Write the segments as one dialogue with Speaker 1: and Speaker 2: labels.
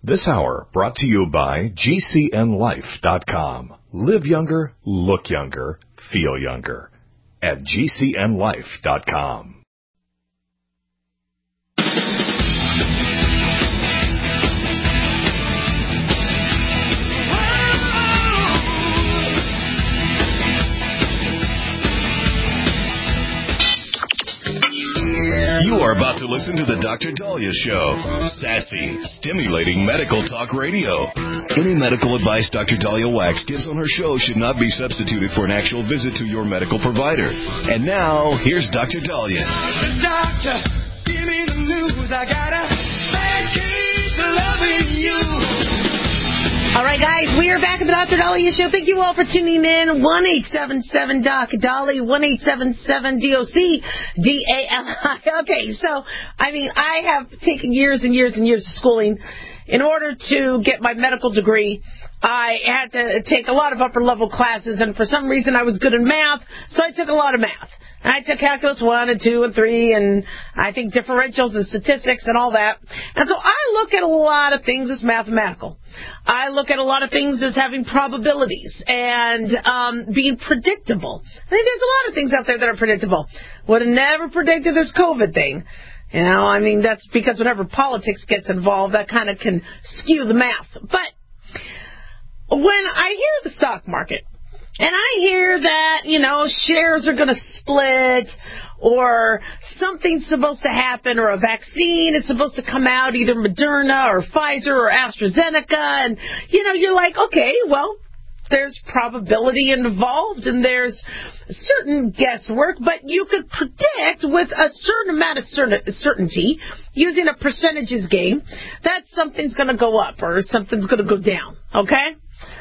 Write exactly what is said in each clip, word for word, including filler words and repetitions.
Speaker 1: This hour brought to you by G C N life dot com. Live younger, look younger, feel younger at G C N life dot com.
Speaker 2: You are about to listen to the Doctor Daliah Show. Sassy, stimulating medical talk radio. Any medical advice Doctor Daliah Wax gives on her show should not be substituted for an actual visit to your medical provider. And now, here's Doctor Daliah.
Speaker 3: Doctor, give me the news. I got a bad case of loving you.
Speaker 4: All right, guys, we are back at the Doctor Daliah Show. Thank you all for tuning in. one eight seven seven doc Dolly, one eight seven seven D O C D A L I. Okay, so, I mean, I have taken years and years and years of schooling. In order to get my medical degree, I had to take a lot of upper-level classes, and for some reason I was good in math, so I took a lot of math. And I took calculus one and two and three, and I think differentials and statistics and all that. And so I look at a lot of things as mathematical. I look at a lot of things as having probabilities and um, being predictable. I think there's a lot of things out there that are predictable. Would have never predicted this COVID thing. You know, I mean, that's because whenever politics gets involved, that kind of can skew the math. But when I hear the stock market, and I hear that, you know, shares are going to split, or something's supposed to happen, or a vaccine is supposed to come out, either Moderna or Pfizer or AstraZeneca, and, you know, you're like, okay, well, there's probability involved, and there's certain guesswork, but you could predict with a certain amount of certainty, using a percentages game, that something's going to go up or something's going to go down, okay?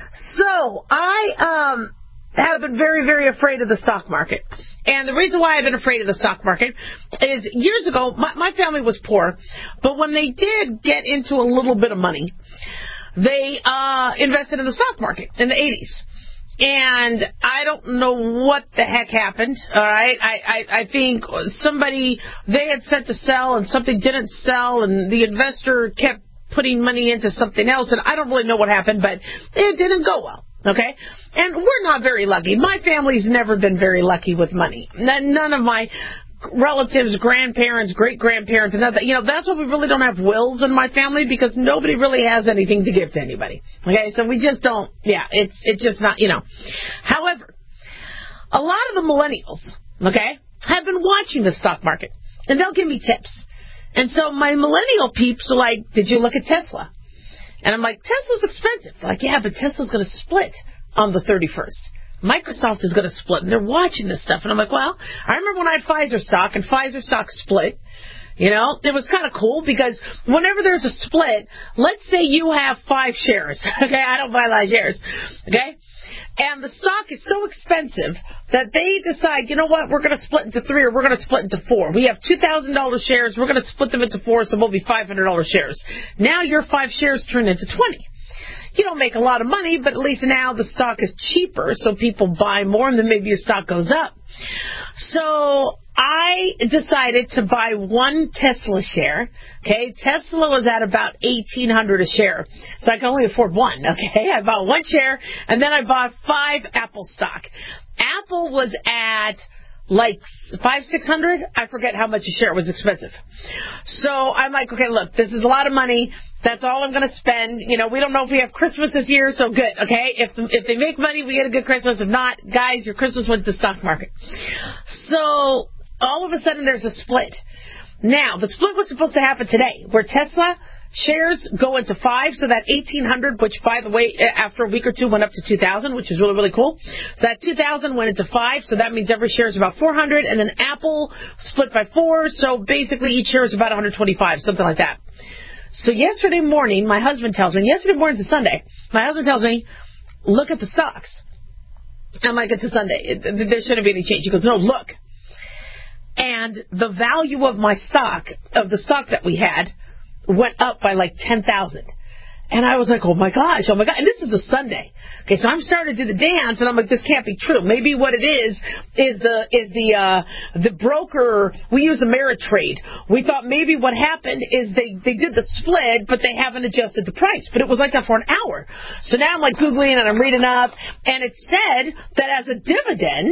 Speaker 4: So, I um, have been very, very afraid of the stock market. And the reason why I've been afraid of the stock market is years ago, my, my family was poor, but when they did get into a little bit of money, they uh, invested in the stock market in the eighties. And I don't know what the heck happened, all right? I, I, I think somebody, they had said to sell and something didn't sell, and the investor kept putting money into something else, and I don't really know what happened, but it didn't go well, okay? And we're not very lucky. My family's never been very lucky with money. None of my relatives, grandparents, great-grandparents, and other, you know, that's why we really don't have wills in my family, because nobody really has anything to give to anybody. Okay, so we just don't, yeah, it's it's just not, you know. However, a lot of the millennials, okay, have been watching the stock market, and they'll give me tips. And so my millennial peeps are like, did you look at Tesla? And I'm like, Tesla's expensive. They're like, yeah, but Tesla's going to split on the thirty-first. Microsoft is going to split, and they're watching this stuff. And I'm like, well, I remember when I had Pfizer stock, and Pfizer stock split. You know, it was kind of cool, because whenever there's a split, let's say you have five shares. Okay, I don't buy a lot of shares. Okay? And the stock is so expensive that they decide, you know what, we're going to split into three, or we're going to split into four. We have two thousand dollars shares. We're going to split them into four, so we'll be five hundred dollars shares. Now your five shares turn into twenty. You don't make a lot of money, but at least now the stock is cheaper, so people buy more, and then maybe your stock goes up. So I decided to buy one Tesla share. Okay, Tesla was at about eighteen hundred dollars a share, so I can only afford one. Okay, I bought one share, and then I bought five Apple stock. Apple was at like five, six hundred. I forget how much a share. It was expensive. So I'm like, okay, look, this is a lot of money. That's all I'm going to spend. You know, we don't know if we have Christmas this year, so good. Okay, if if they make money, we get a good Christmas. If not, guys, your Christmas went to the stock market. So all of a sudden, there's a split. Now, the split was supposed to happen today, where Tesla shares go into five, so that eighteen hundred, which, by the way, after a week or two went up to two thousand, which is really, really cool. So that two thousand went into five, so that means every share is about four hundred, and then Apple split by four, so basically each share is about one hundred twenty-five, something like that. So yesterday morning, my husband tells me, yesterday morning's a Sunday, my husband tells me, look at the stocks. I'm like, it's a Sunday. It, there shouldn't be any change. He goes, no, look. And the value of my stock, of the stock that we had, went up by like ten thousand. And I was like, oh my gosh, oh my God. And this is a Sunday. Okay, so I'm starting to do the dance, and I'm like, this can't be true. Maybe what it is, is the, is the, uh, the broker, we use Ameritrade. We thought maybe what happened is they, they did the split, but they haven't adjusted the price. But it was like that for an hour. So now I'm like Googling and I'm reading up, and it said that as a dividend,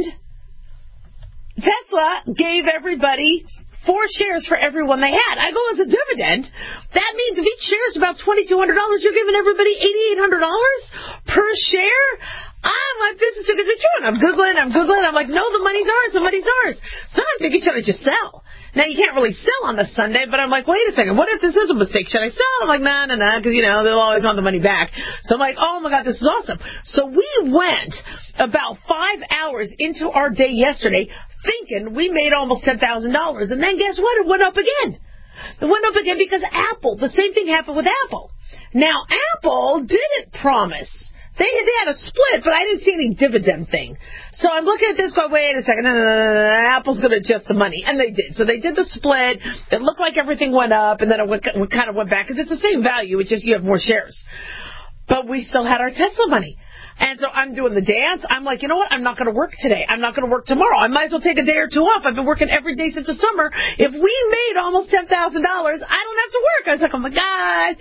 Speaker 4: Tesla gave everybody four shares for everyone they had. I go, as a dividend, that means if each share is about twenty-two hundred dollars, you're giving everybody eighty-eight hundred dollars per share? I'm like, this is too good to be true. And I'm Googling, I'm Googling, I'm like, no, the money's ours, the money's ours. So I'm thinking, should I just sell? Now, you can't really sell on the Sunday, but I'm like, wait a second, what if this is a mistake? Should I sell? I'm like, no, no, no, because, you know, they'll always want the money back. So I'm like, oh, my God, this is awesome. So we went about five hours into our day yesterday thinking we made almost ten thousand dollars. And then guess what? It went up again. It went up again because Apple, the same thing happened with Apple. Now, Apple didn't promise. They, they had a split, but I didn't see any dividend thing. So I'm looking at this going, wait a second, no, no, no, no, no, Apple's going to adjust the money. And they did. So they did the split. It looked like everything went up, and then it went, it kind of went back, because it's the same value, it's just you have more shares. But we still had our Tesla money. And so I'm doing the dance. I'm like, you know what? I'm not going to work today. I'm not going to work tomorrow. I might as well take a day or two off. I've been working every day since the summer. If we made almost ten thousand dollars, I don't have to work. I was like, oh, my God.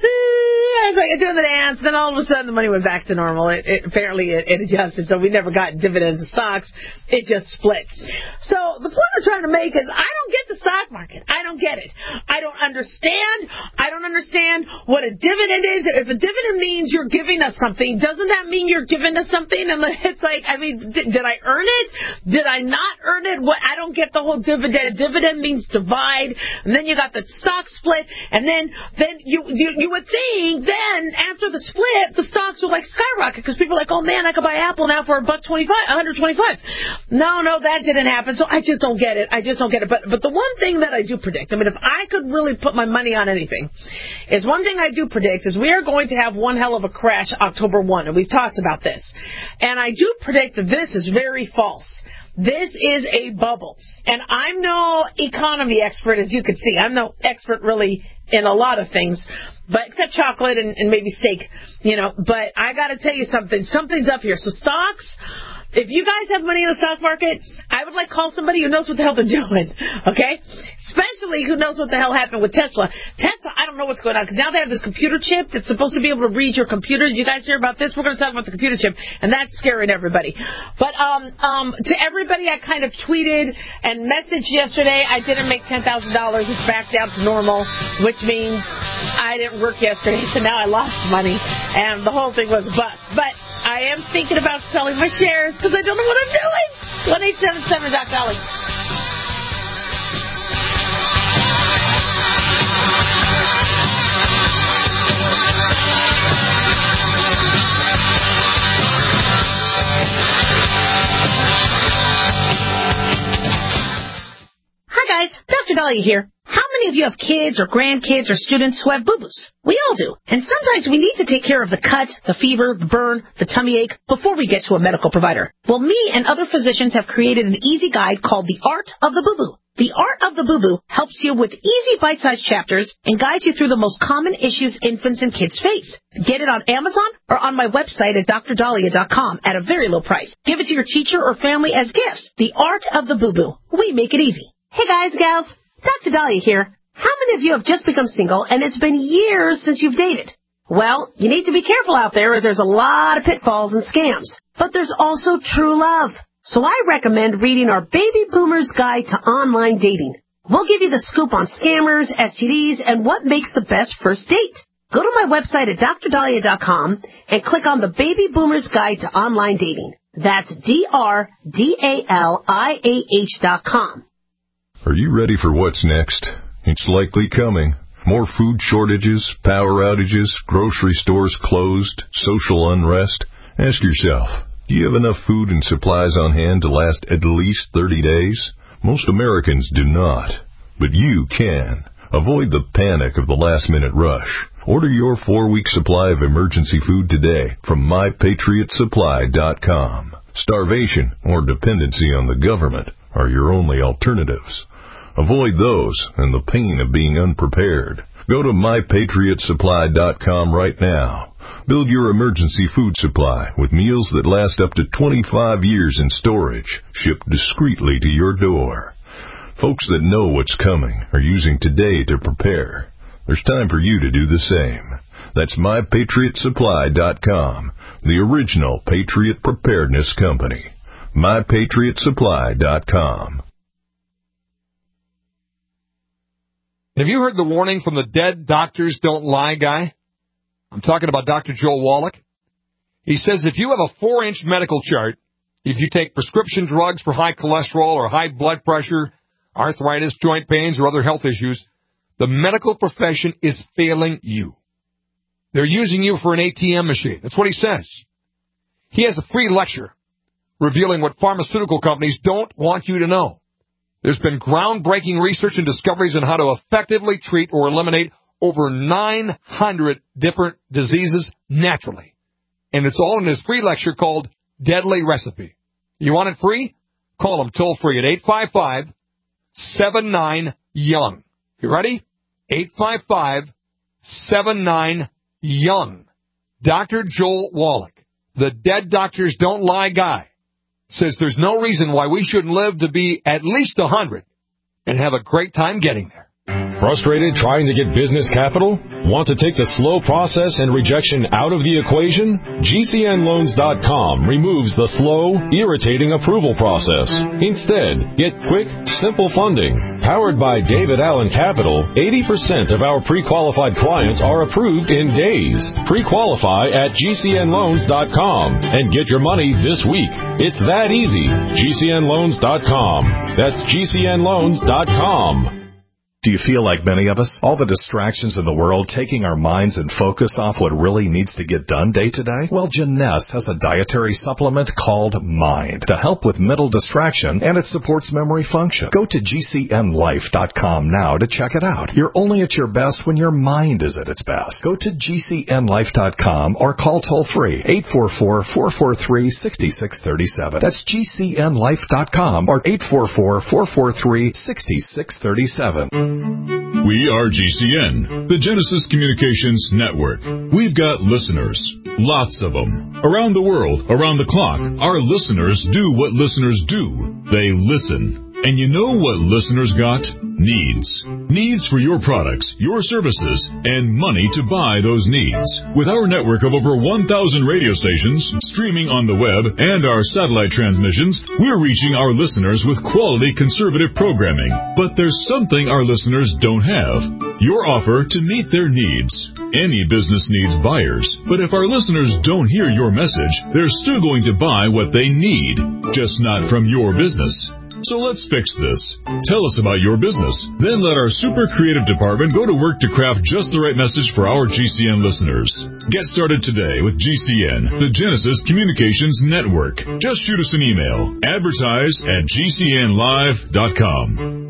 Speaker 4: I was like, doing the dance. Then all of a sudden, the money went back to normal. It, it apparently, it, it adjusted. So we never got dividends of stocks. It just split. So the point I'm trying to make is I don't get the stock market. I don't get it. I don't understand. I don't understand what a dividend is. If a dividend means you're giving us something, doesn't that mean you're giving us something? And it's like, I mean, did, did I earn it? Did I not earn it? What? I don't get the whole dividend. Dividend means divide, and then you got the stock split, and then then you you, you would think then after the split, the stocks would like skyrocket because people are like, oh man, I could buy Apple now for a buck twenty-five, one hundred twenty-five. No, no, that didn't happen. So I just don't get it. I just don't get it. But but the one thing that I do predict, I mean, if I could really put my money on anything, is one thing I do predict is we are going to have one hell of a crash October first, and we've talked about this. And I do predict that this is very false. This is a bubble. And I'm no economy expert, as you can see. I'm no expert really in a lot of things, but except chocolate and, and maybe steak, you know. But I got to tell you something. Something's up here. So stocks, if you guys have money in the stock market, I would like call somebody who knows what the hell they're doing, okay? Especially who knows what the hell happened with Tesla. Tesla, I don't know what's going on, because now they have this computer chip that's supposed to be able to read your computer. Did you guys hear about this? We're going to talk about the computer chip, and that's scaring everybody. But um, um, to everybody, I kind of tweeted and messaged yesterday, I didn't make ten thousand dollars. It's back down to normal, which means I didn't work yesterday, so now I lost money, and the whole thing was a bust. But I am thinking about selling my shares because I don't know what I'm doing. one eight seven seven Doc Dolly. Hi guys, Doctor Dolly here. How many of you have kids or grandkids or students who have boo-boos? We all do. And sometimes we need to take care of the cut, the fever, the burn, the tummy ache before we get to a medical provider. Well, me and other physicians have created an easy guide called The Art of the Boo-Boo. The Art of the Boo-Boo helps you with easy bite-sized chapters and guides you through the most common issues infants and kids face. Get it on Amazon or on my website at dr dahlia dot com at a very low price. Give it to your teacher or family as gifts. The Art of the Boo-Boo. We make it easy. Hey guys, gals. Doctor Dahlia here. How many of you have just become single and it's been years since you've dated? Well, you need to be careful out there as there's a lot of pitfalls and scams. But there's also true love. So I recommend reading our Baby Boomer's Guide to Online Dating. We'll give you the scoop on scammers, S T Ds, and what makes the best first date. Go to my website at dr dahlia dot com and click on the Baby Boomer's Guide to Online Dating. That's D R D A L I A H dot com.
Speaker 5: Are you ready for what's next? It's likely coming. More food shortages, power outages, grocery stores closed, social unrest. Ask yourself, do you have enough food and supplies on hand to last at least thirty days? Most Americans do not, but you can. Avoid the panic of the last-minute rush. Order your four-week supply of emergency food today from my patriot supply dot com. Starvation or dependency on the government are your only alternatives. Avoid those and the pain of being unprepared. Go to my patriot supply dot com right now. Build your emergency food supply with meals that last up to twenty-five years in storage, shipped discreetly to your door. Folks that know what's coming are using today to prepare. There's time for you to do the same. That's my patriot supply dot com, the original Patriot Preparedness Company. my patriot supply dot com.
Speaker 6: Have you heard the warning from the dead doctors don't lie guy? I'm talking about Doctor Joel Wallach. He says if you have a four-inch medical chart, if you take prescription drugs for high cholesterol or high blood pressure, arthritis, joint pains, or other health issues, the medical profession is failing you. They're using you for an A T M machine. That's what he says. He has a free lecture revealing what pharmaceutical companies don't want you to know. There's been groundbreaking research and discoveries on how to effectively treat or eliminate over nine hundred different diseases naturally. And it's all in his free lecture called Deadly Recipe. You want it free? Call him toll free at eight five five, seven nine, young. You ready? eight five five, seven nine, young. Doctor Joel Wallach, the dead doctors don't lie guy, says there's no reason why we shouldn't live to be at least one hundred and have a great time getting there.
Speaker 7: Frustrated trying to get business capital? Want to take the slow process and rejection out of the equation? G C N loans dot com removes the slow, irritating approval process. Instead, get quick, simple funding. Powered by David Allen Capital, eighty percent of our pre-qualified clients are approved in days. Pre-qualify at G C N loans dot com and get your money this week. It's that easy. G C N loans dot com. That's G C N loans dot com.
Speaker 1: Do you feel like many of us? All the distractions in the world taking our minds and focus off what really needs to get done day to day? Well, Jeunesse has a dietary supplement called Mind to help with mental distraction, and it supports memory function. Go to G C N life dot com now to check it out. You're only at your best when your mind is at its best. Go to G C N life dot com or call toll-free eight four four, four four three, six six three seven. That's G C N life dot com or eight four four, four four three, six six three seven.
Speaker 8: We are G C N, the Genesis Communications Network. We've got listeners, lots of them. Around the world, around the clock, our listeners do what listeners do. They listen. And you know what listeners got? Needs. Needs for your products, your services, and money to buy those needs. With our network of over one thousand radio stations, streaming on the web, and our satellite transmissions, we're reaching our listeners with quality conservative programming. But there's something our listeners don't have. Your offer to meet their needs. Any business needs buyers, but if our listeners don't hear your message, they're still going to buy what they need, just not from your business. So let's fix this. Tell us about your business. Then let our super creative department go to work to craft just the right message for our G C N listeners. Get started today with G C N, the Genesis Communications Network. Just shoot us an email. Advertise at G C N live dot com.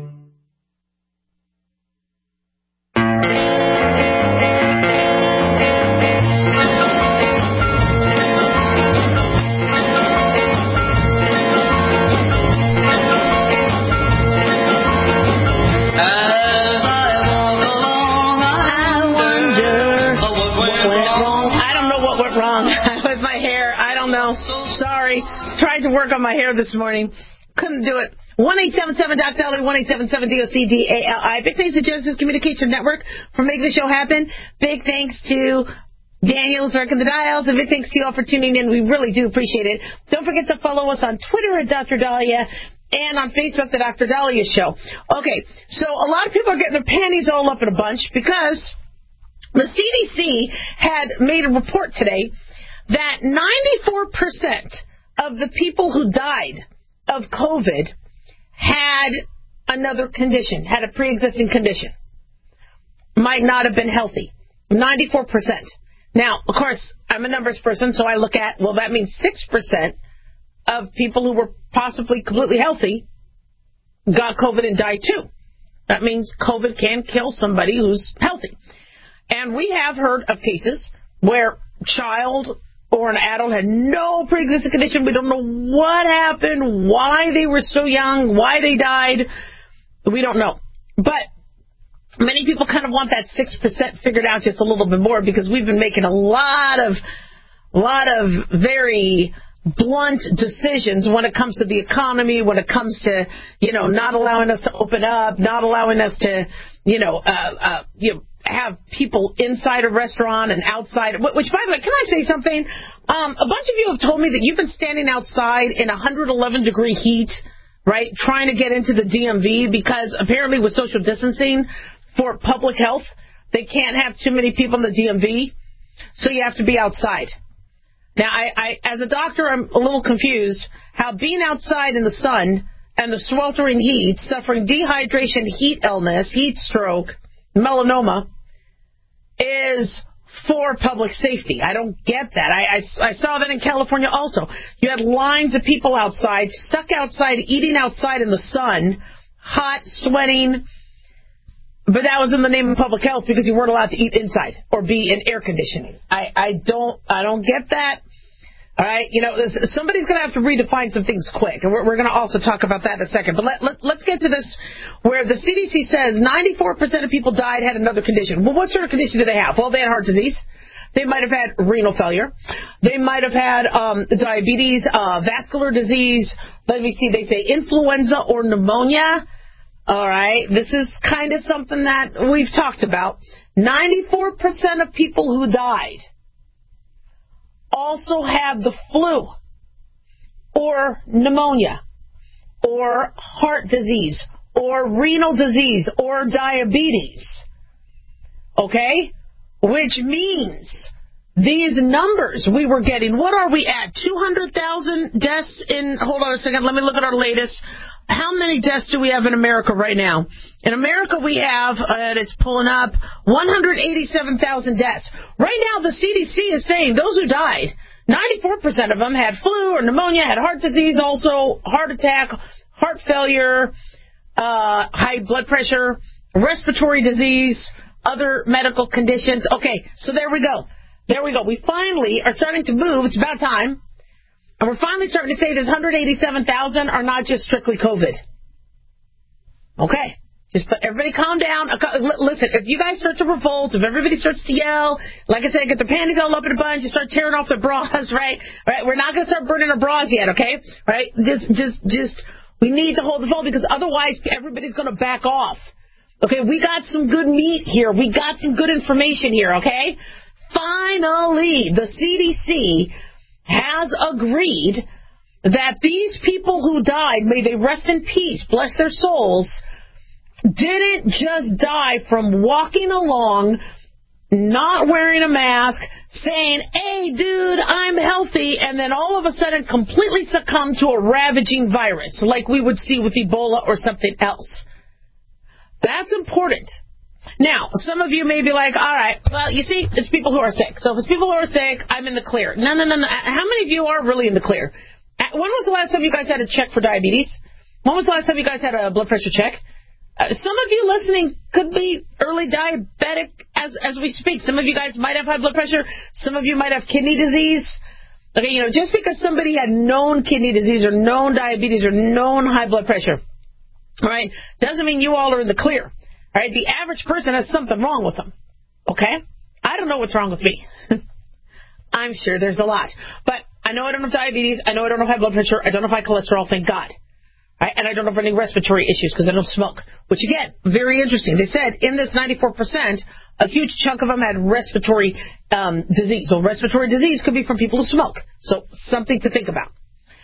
Speaker 4: Sorry. Tried to work on my hair this morning. Couldn't do it. one eight seven seven, D O C, D O L Y, one eight seven seven, D O C, D A L I. Big thanks to Genesis Communication Network for making the show happen. Big thanks to Daniel's working the dials. And big thanks to you all for tuning in. We really do appreciate it. Don't forget to follow us on Twitter at Doctor Dahlia and on Facebook, The Doctor Dahlia Show. Okay, so a lot of people are getting their panties all up in a bunch because the C D C had made a report today that ninety-four percent of the people who died of COVID had another condition, had a pre-existing condition. Might not have been healthy. ninety-four percent. Now, of course, I'm a numbers person, so I look at, well, that means six percent of people who were possibly completely healthy got COVID and died too. That means COVID can kill somebody who's healthy. And we have heard of cases where child or an adult had no pre-existing condition. We don't know what happened, why they were so young, why they died. We don't know. But Many people kind of want that six percent figured out just a little bit more because we've been making a lot of, lot of very blunt decisions when it comes to the economy, when it comes to, you know, not allowing us to open up, not allowing us to, you know, uh, uh, you know, have people inside a restaurant and outside. Which, by the way, can I say something? Um, a bunch of you have told me that you've been standing outside in one hundred eleven degree heat, right, trying to get into the D M V because apparently with social distancing for public health, they can't have too many people in the D M V, so you have to be outside. Now, I, I, as a doctor, I'm a little confused how being outside in the sun and the sweltering heat, suffering dehydration, heat illness, heat stroke, melanoma, is for public safety. I don't get that. I, I, I saw that in California also. You had lines of people outside, stuck outside, eating outside in the sun, hot, sweating, but that was in the name of public health because you weren't allowed to eat inside or be in air conditioning. I, I don't I don't get that. All right, you know, somebody's going to have to redefine some things quick, and we're, we're going to also talk about that in a second. But let, let, let's get to this, where the C D C says ninety-four percent of people died had another condition. Well, what sort of condition do they have? Well, they had heart disease. They might have had renal failure. They might have had um, diabetes, uh, vascular disease. Let me see, they say influenza or pneumonia. All right, this is kind of something that we've talked about. ninety-four percent of people who died also had the flu or pneumonia or heart disease or renal disease or diabetes. Okay? Which means these numbers we were getting, what are we at? two hundred thousand deaths in, hold on a second, let me look at our latest. How many deaths do we have in America right now? In America, we have, uh, and it's pulling up, one hundred eighty-seven thousand deaths. Right now, the C D C is saying those who died, ninety-four percent of them had flu or pneumonia, had heart disease, also heart attack, heart failure, uh, high blood pressure, respiratory disease, other medical conditions. Okay, so there we go. There we go. We finally are starting to move. It's about time. And we're finally starting to say this one hundred eighty-seven thousand are not just strictly COVID. Okay. Just put, everybody calm down. Listen, if you guys start to revolt, if everybody starts to yell, like I said, get their panties all up in a bunch, you start tearing off their bras, right? Right? We're not going to start burning our bras yet, okay? Right? Just, just, just, we need to hold the phone because otherwise everybody's going to back off. Okay? We got some good meat here. We got some good information here, okay? Finally, the C D C has agreed that these people who died, may they rest in peace, bless their souls, didn't just die from walking along, not wearing a mask, saying, hey, dude, I'm healthy, and then all of a sudden completely succumb to a ravaging virus like we would see with Ebola or something else. That's important. Now, some of you may be like, all right, well, you see, it's people who are sick. So if it's people who are sick, I'm in the clear. No, no, no, no. How many of you are really in the clear? When was the last time you guys had a check for diabetes? When was the last time you guys had a blood pressure check? Uh, some of you listening could be early diabetic as as we speak. Some of you guys might have high blood pressure. Some of you might have kidney disease. Okay, you know, just because somebody had known kidney disease or known diabetes or known high blood pressure, all right, doesn't mean you all are in the clear. All right, the average person has something wrong with them. Okay? I don't know what's wrong with me. I'm sure there's a lot. But I know I don't have diabetes. I know I don't have high blood pressure. I don't have high cholesterol, thank God. Right? And I don't have any respiratory issues because I don't smoke. Which, again, very interesting. They said in this ninety-four percent, a huge chunk of them had respiratory um, disease. So respiratory disease could be from people who smoke. So something to think about.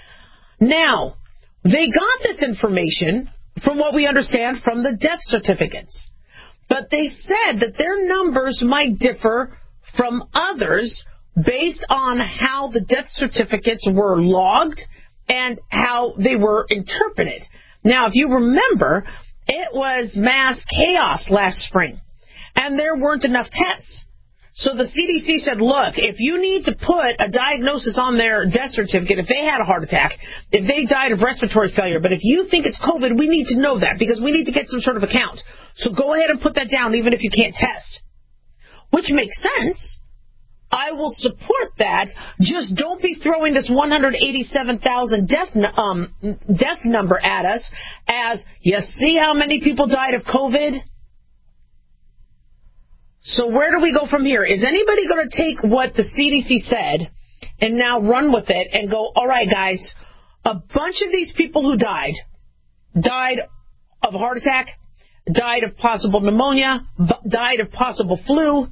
Speaker 4: Now, they got this information from what we understand from the death certificates. But they said that their numbers might differ from others based on how the death certificates were logged and how they were interpreted. Now, if you remember, it was mass chaos last spring, and there weren't enough tests. So the C D C said, look, if you need to put a diagnosis on their death certificate, if they had a heart attack, if they died of respiratory failure, but if you think it's COVID, we need to know that because we need to get some sort of account. So go ahead and put that down even if you can't test. Which makes sense. I will support that. Just don't be throwing this one hundred eighty-seven thousand death, um, death number at us as, you see how many people died of COVID? So where do we go from here? Is anybody going to take what the C D C said and now run with it and go, all right, guys, a bunch of these people who died, died of a heart attack, died of possible pneumonia, b- died of possible flu,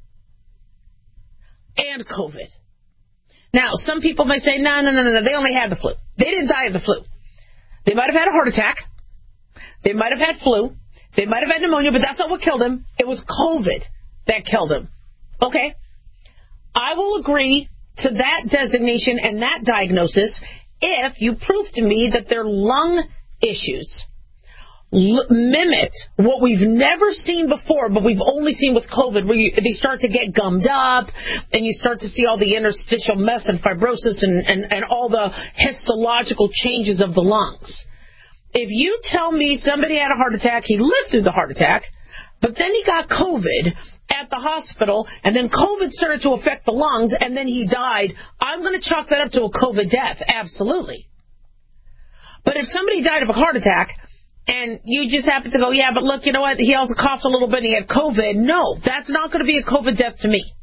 Speaker 4: and COVID. Now, some people may say, no, no, no, no, no, they only had the flu. They didn't die of the flu. They might have had a heart attack. They might have had flu. They might have had pneumonia, but that's not what killed him. It was COVID that killed him. Okay. I will agree to that designation and that diagnosis if you prove to me that their lung issues l- mimic what we've never seen before, but we've only seen with COVID, where you, they start to get gummed up and you start to see all the interstitial mess and fibrosis and, and, and all the histological changes of the lungs. If you tell me somebody had a heart attack, he lived through the heart attack, but then he got COVID at the hospital, and then COVID started to affect the lungs, and then he died, I'm going to chalk that up to a COVID death, absolutely. But if somebody died of a heart attack, and you just happen to go, yeah, but look, you know what, he also coughed a little bit and he had COVID, no, that's not going to be a COVID death to me.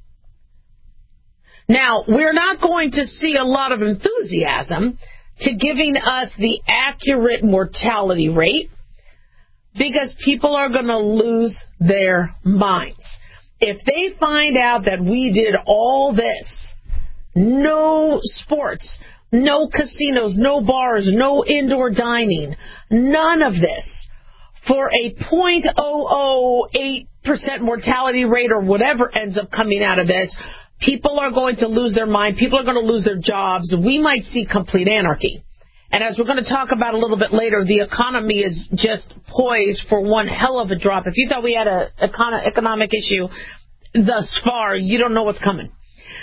Speaker 4: Now, we're not going to see a lot of enthusiasm to giving us the accurate mortality rate, because people are going to lose their minds. If they find out that we did all this, no sports, no casinos, no bars, no indoor dining, none of this, for a zero point zero zero eight percent mortality rate or whatever ends up coming out of this, people are going to lose their mind. People are going to lose their jobs. We might see complete anarchy. And as we're going to talk about a little bit later, the economy is just poised for one hell of a drop. If you thought we had an economic issue thus far, you don't know what's coming.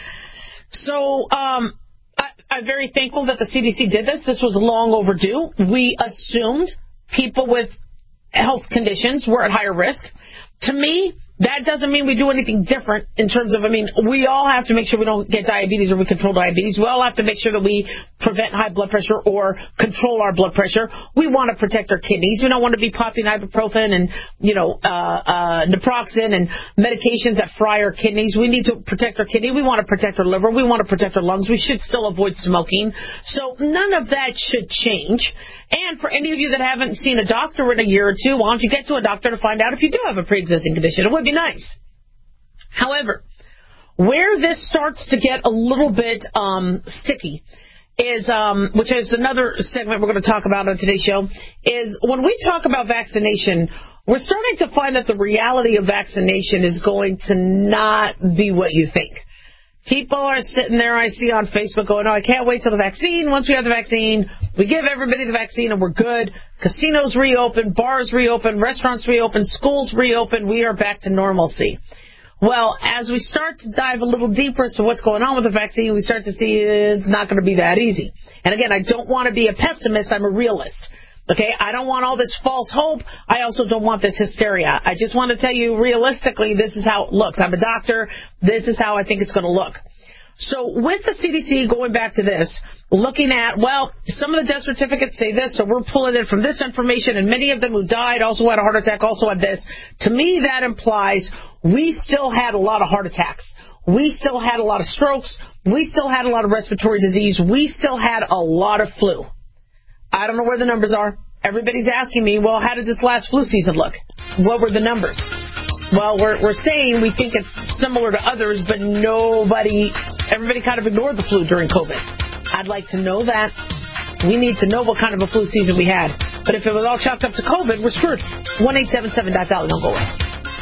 Speaker 4: So um, I, I'm very thankful that the C D C did this. This was long overdue. We assumed people with health conditions were at higher risk. To me, that doesn't mean we do anything different in terms of, I mean, we all have to make sure we don't get diabetes or we control diabetes. We all have to make sure that we prevent high blood pressure or control our blood pressure. We want to protect our kidneys. We don't want to be popping ibuprofen and, you know, uh, uh, naproxen and medications that fry our kidneys. We need to protect our kidney. We want to protect our liver. We want to protect our lungs. We should still avoid smoking. So none of that should change. And for any of you that haven't seen a doctor in a year or two, why don't you get to a doctor to find out if you do have a pre-existing condition? It would be nice. However, where this starts to get a little bit um, sticky is, um, which is another segment we're going to talk about on today's show, is when we talk about vaccination, we're starting to find that the reality of vaccination is going to not be what you think. People are sitting there, I see on Facebook, going, oh, I can't wait till the vaccine. Once we have the vaccine, we give everybody the vaccine and we're good. Casinos reopen, bars reopen, restaurants reopen, schools reopen. We are back to normalcy. Well, as we start to dive a little deeper as to what's going on with the vaccine, we start to see it's not going to be that easy. And again, I don't want to be a pessimist. I'm a realist. Okay, I don't want all this false hope. I also don't want this hysteria. I just want to tell you realistically, this is how it looks. I'm a doctor. This is how I think it's going to look. So with the C D C, going back to this, looking at, well, some of the death certificates say this, so we're pulling it from this information, and many of them who died also had a heart attack, also had this. To me, that implies we still had a lot of heart attacks. We still had a lot of strokes. We still had a lot of respiratory disease. We still had a lot of flu. I don't know where the numbers are. Everybody's asking me, well, how did this last flu season look? What were the numbers? Well, we're we're saying we think it's similar to others, but nobody, everybody kind of ignored the flu during COVID. I'd like to know that. We need to know what kind of a flu season we had. But if it was all chalked up to COVID, we're screwed. one eight seven seven dot dolly. Don't go away.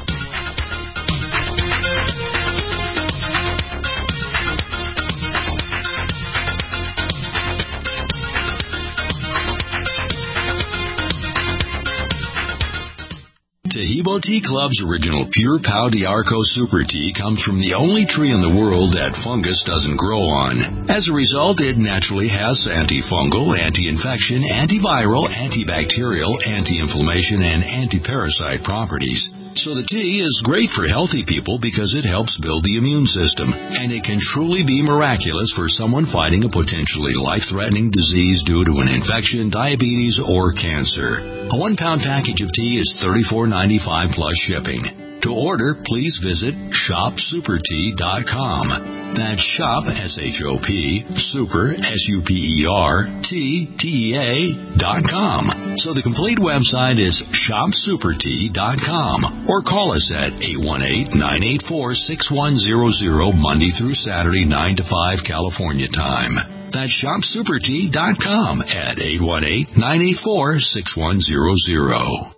Speaker 2: Taheebo Tea Club's original Pure Pau D'Arco Super Tea comes from the only tree in the world that fungus doesn't grow on. As a result, it naturally has antifungal, anti-infection, antiviral, antibacterial, anti-inflammation, and anti-parasite properties. So the tea is great for healthy people because it helps build the immune system, and it can truly be miraculous for someone fighting a potentially life-threatening disease due to an infection, diabetes, or cancer. A one-pound package of tea is thirty-four ninety-five plus shipping. To order, please visit shop super tea dot com. That's shop, S H O P, super, S U P E R, T, T E A, dot com. So the complete website is shop super tea dot com. Or call us at eight one eight, nine eight four, six one zero zero, Monday through Saturday, nine to five, California time. That's shop super tea dot com at eight one eight, nine eight four, six one zero zero.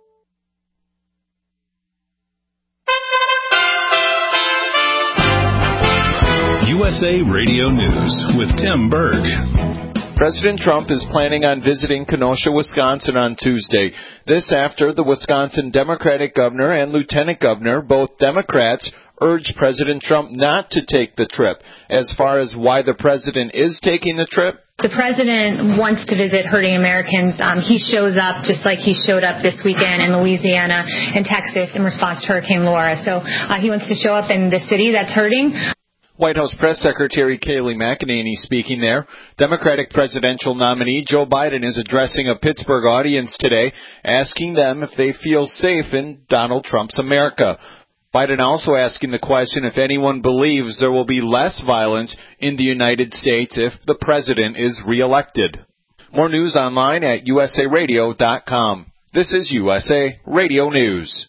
Speaker 1: U S A Radio News with Tim Berg.
Speaker 9: President Trump is planning on visiting Kenosha, Wisconsin on Tuesday. This after the Wisconsin Democratic governor and lieutenant governor, both Democrats, urged President Trump not to take the trip. As far as why the president is taking the trip,
Speaker 10: the president wants to visit hurting Americans. Um, he shows up just like he showed up this weekend in Louisiana and Texas in response to Hurricane Laura. So uh, he wants to show up in the city that's hurting.
Speaker 9: White House Press Secretary Kayleigh McEnany speaking there. Democratic presidential nominee Joe Biden is addressing a Pittsburgh audience today, asking them if they feel safe in Donald Trump's America. Biden also asking the question if anyone believes there will be less violence in the United States if the president is reelected. More news online at U S A radio dot com. This is U S A Radio News.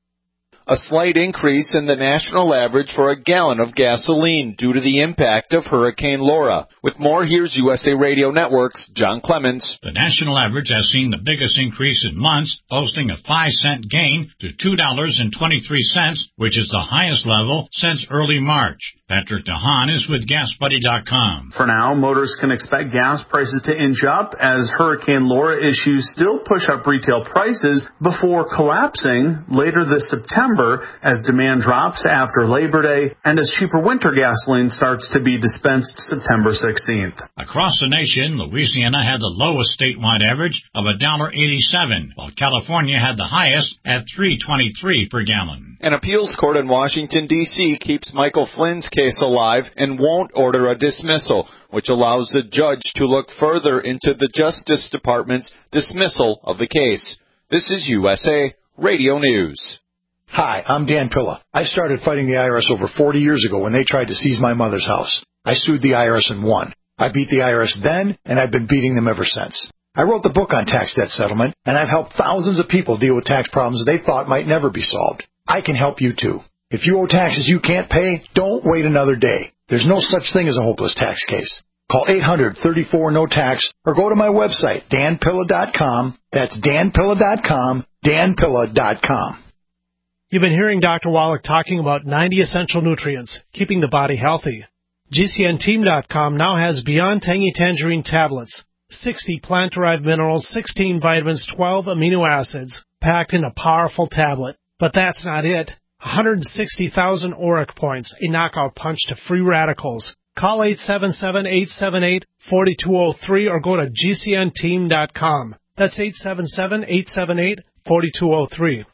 Speaker 9: A slight increase in the national average for a gallon of gasoline due to the impact of Hurricane Laura. With more, here's U S A Radio Network's John Clemens.
Speaker 11: The national average has seen the biggest increase in months, posting a five cent gain to two dollars and twenty-three cents, which is the highest level since early March. Patrick DeHaan is with gas buddy dot com.
Speaker 12: For now, motorists can expect gas prices to inch up as Hurricane Laura issues still push up retail prices before collapsing later this September as demand drops after Labor Day and as cheaper winter gasoline starts to be dispensed September sixteenth.
Speaker 11: Across the nation, Louisiana had the lowest statewide average of one dollar eighty-seven, while California had the highest at three twenty-three per gallon.
Speaker 9: An appeals court in Washington, D C keeps Michael Flynn's case alive and won't order a dismissal, which allows the judge to look further into the Justice Department's dismissal of the case. This is U S A Radio News.
Speaker 13: Hi, I'm Dan Pilla. I started fighting the I R S over forty years ago when they tried to seize my mother's house. I sued the I R S and won. I beat the I R S then, and I've been beating them ever since. I wrote the book on tax debt settlement, and I've helped thousands of people deal with tax problems they thought might never be solved. I can help you too. If you owe taxes you can't pay, don't wait another day. There's no such thing as a hopeless tax case. Call eight hundred, thirty-four, no tax or go to my website, dan pilla dot com. That's dan pilla dot com, dan pilla dot com.
Speaker 14: You've been hearing Doctor Wallach talking about ninety essential nutrients, keeping the body healthy. G C N team dot com now has Beyond Tangy Tangerine tablets, sixty plant-derived minerals, sixteen vitamins, twelve amino acids, packed in a powerful tablet. But that's not it. one hundred sixty thousand auric points, a knockout punch to free radicals. Call eight seven seven, eight seven eight, four two zero three or go to G C N team dot com. That's eight seven seven, eight seven eight, four two zero three.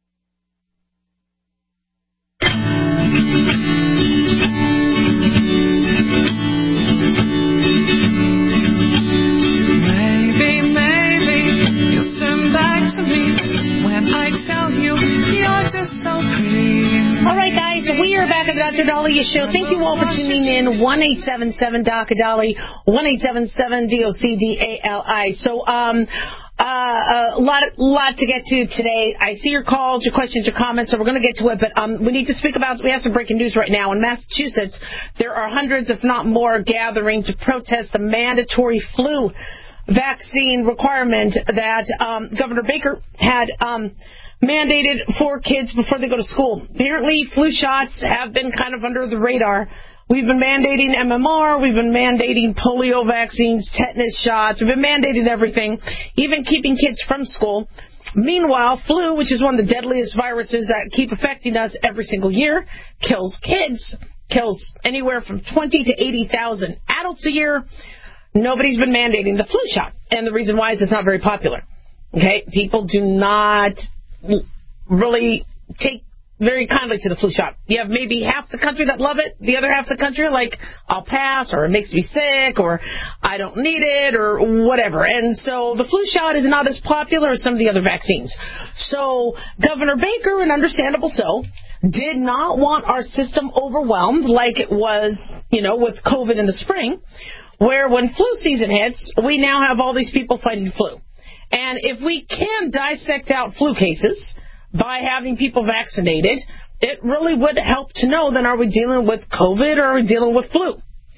Speaker 3: Maybe, maybe you'll turn back to me when I tell you you're just so pretty.
Speaker 4: All right, guys, we are back at the Doctor Dahlia Show. Thank you all for tuning in. one eight seven seven D O C Dali, one eight seven seven D O C D A L I. So, um, uh, a lot, lot to get to today. I see your calls, your questions, your comments, so we're going to get to it. But um, we need to speak about. We have some breaking news right now in Massachusetts. There are hundreds, if not more, gathering to protest the mandatory flu vaccine requirement that um, Governor Baker had um, mandated for kids before they go to school. Apparently, flu shots have been kind of under the radar. We've been mandating M M R, we've been mandating polio vaccines, tetanus shots, we've been mandating everything, even keeping kids from school. Meanwhile, flu, which is one of the deadliest viruses that keep affecting us every single year, kills kids, kills anywhere from twenty to eighty thousand adults a year. Nobody's been mandating the flu shot, and the reason why is it's not very popular. Okay, people do not really take very kindly to the flu shot. You have maybe half the country that love it, the other half of the country like, I'll pass, or it makes me sick, or I don't need it, or whatever. And so the flu shot is not as popular as some of the other vaccines. So Governor Baker, and understandable so, did not want our system overwhelmed like it was, you know, with COVID in the spring, where when flu season hits, we now have all these people fighting flu. And if we can dissect out flu cases by having people vaccinated, it really would help to know, then are we dealing with COVID or are we dealing with flu?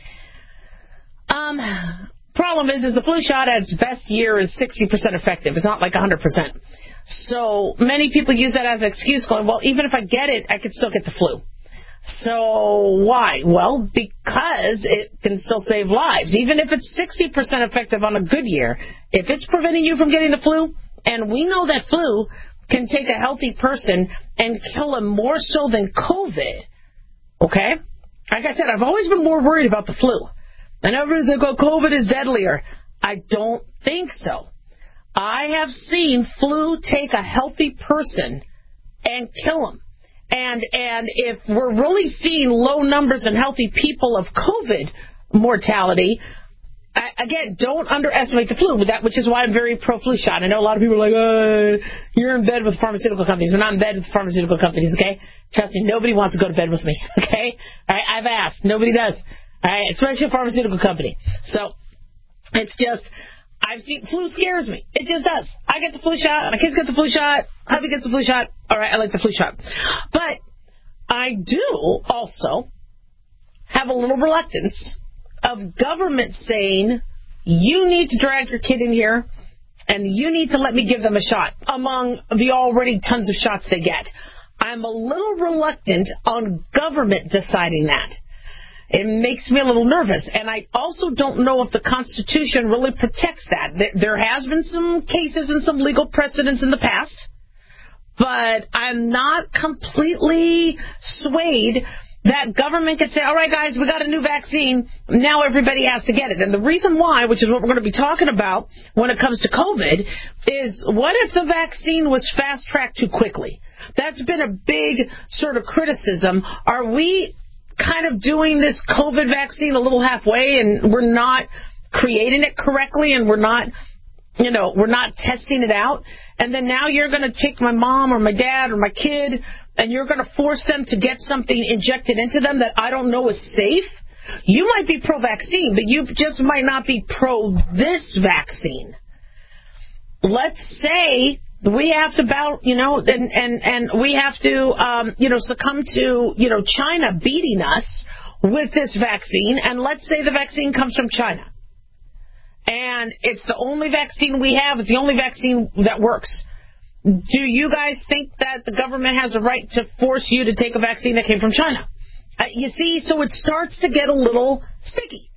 Speaker 4: Um, problem is, is the flu shot at its best year is sixty percent effective. It's not like one hundred percent. So many people use that as an excuse, going, well, even if I get it, I could still get the flu. So why? Well, because it can still save lives. Even if it's sixty percent effective on a good year, if it's preventing you from getting the flu, and we know that flu can take a healthy person and kill him more so than COVID, okay? Like I said, I've always been more worried about the flu. And everybody's like, oh, COVID is deadlier. I don't think so. I have seen flu take a healthy person and kill him. And and if we're really seeing low numbers in healthy people of COVID mortality, I, again, don't underestimate the flu, that which is why I'm very pro-flu shot. I know a lot of people are like, oh, you're in bed with pharmaceutical companies. We're not in bed with pharmaceutical companies, okay? Trust me, nobody wants to go to bed with me, okay? All right, I've asked. Nobody does, all right? Especially a pharmaceutical company. So it's just, I've seen, flu scares me. It just does. I get the flu shot. My kids get the flu shot. Hubby gets the flu shot. All right, I like the flu shot. But I do also have a little reluctance of government saying, you need to drag your kid in here and you need to let me give them a shot among the already tons of shots they get. I'm a little reluctant on government deciding that. It makes me a little nervous. And I also don't know if the Constitution really protects that. There has been some cases and some legal precedents in the past, but I'm not completely swayed that government could say, all right, guys, we got a new vaccine. Now everybody has to get it. And the reason why, which is what we're going to be talking about when it comes to COVID, is what if the vaccine was fast-tracked too quickly? That's been a big sort of criticism. Are we kind of doing this COVID vaccine a little halfway, and we're not creating it correctly, and we're not, you know, we're not testing it out? And then now you're going to take my mom or my dad or my kid, and you're going to force them to get something injected into them that I don't know is safe? You might be pro-vaccine, but you just might not be pro this vaccine. Let's say we have to bow, you know, and, and, and we have to, um, you know, succumb to, you know, China beating us with this vaccine. And let's say the vaccine comes from China. And it's the only vaccine we have. It's the only vaccine that works. Do you guys think that the government has a right to force you to take a vaccine that came from China? Uh, you see, so it starts to get a little sticky.